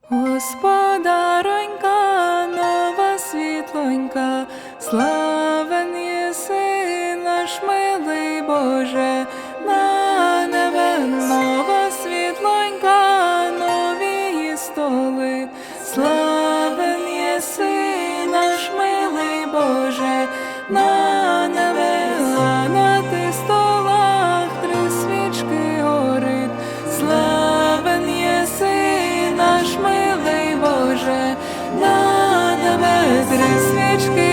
Господаронька, нова світлонька, славен єси наш милий Боже, на небе нова світлонька, нові столи, славен єси наш милий Боже, на небе, а на тих столах 3 свічки горить, славен єси наш милий Боже, на небе 3 свічки